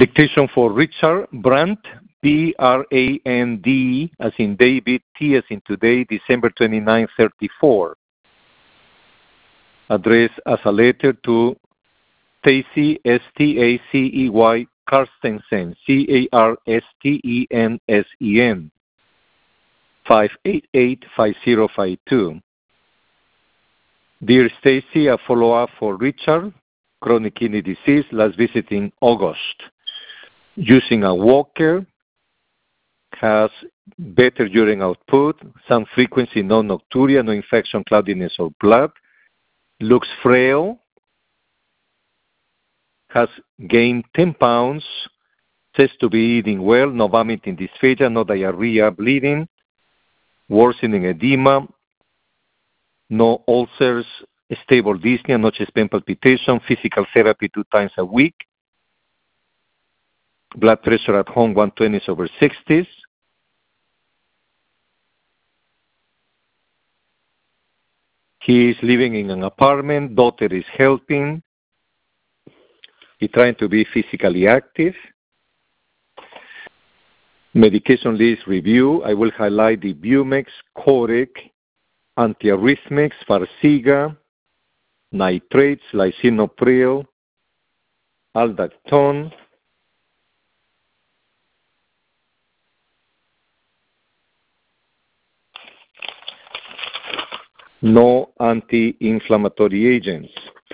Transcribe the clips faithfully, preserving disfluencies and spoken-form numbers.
Dictation for Richard Brandt, B R A N D, as in David, T as in today, December twenty-ninth, thirty-four. Addressed as a letter to Stacy, S T A C E Y, Carstensen, C A R S T E N S E N, five eight eight, five zero five two. Dear Stacy, a follow-up for Richard, chronic kidney disease, last visit in August. Using a walker, has better urine output, some frequency, no nocturia, no infection, cloudiness, or blood, looks frail, has gained ten pounds, says to be eating well, no vomiting, dysphagia, no diarrhea, bleeding, worsening edema, no ulcers, stable dyspnea, no chest pain palpitation, physical therapy two times a week, blood pressure at home one twenty over sixties. He is living in an apartment, daughter is helping. He's trying to be physically active. Medication list review. I will highlight the Bumex, Corec, antiarrhythmics, Farxiga, nitrates, lisinopril, aldactone, no anti-inflammatory agents.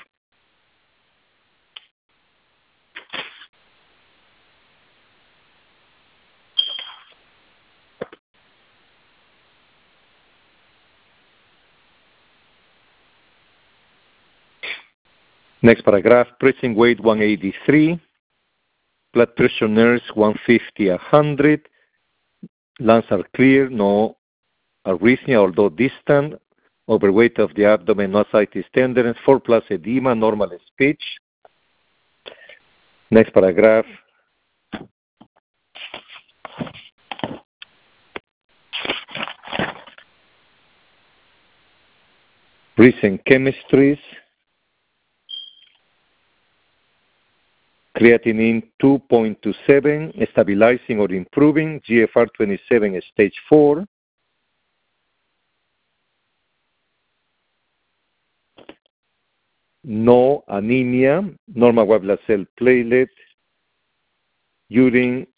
Next paragraph, pressing weight one eighty-three, blood pressure nurse one fifty, one hundred, lungs are clear, no arrhythmia, although distant, overweight of the abdomen, no ascites tenderness, four plus edema, normal speech. Next paragraph. Recent chemistries. Creatinine two point two seven, stabilizing or improving, G F R twenty-seven, stage four. No anemia, normal white blood cell platelet, urine,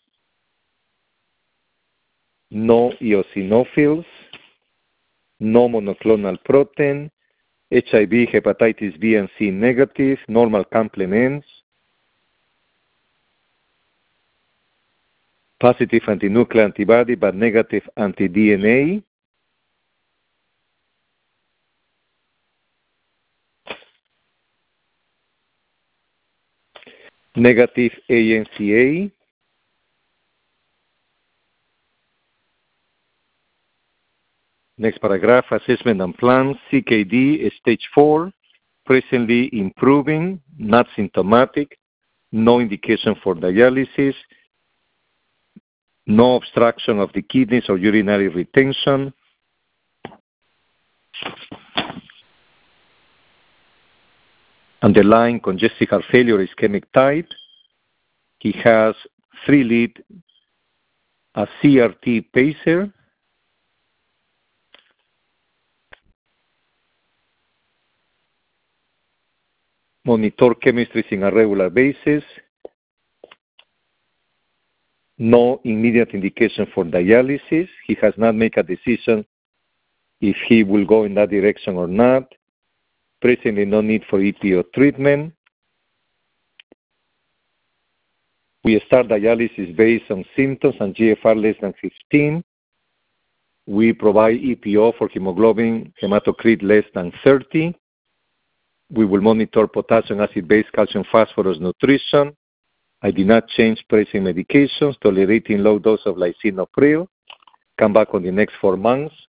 no eosinophils, no monoclonal protein, H I V, hepatitis B and C negative, normal complements, positive antinuclear antibody but negative anti-D N A, negative A N C A, next paragraph, assessment and plan, C K D, stage four, presently improving, not symptomatic, no indication for dialysis, no obstruction of the kidneys or urinary retention, underlying congestive heart failure ischemic type. He has three lead, a C R T pacer, monitor chemistries in a regular basis, no immediate indication for dialysis. He has not made a decision if he will go in that direction or not. Presently, no need for E P O treatment. We start dialysis based on symptoms and G F R less than fifteen. We provide E P O for hemoglobin hematocrit less than thirty. We will monitor potassium acid-base calcium phosphorus nutrition. I did not change present medications, tolerating low dose of lisinopril. Come back on the next four months.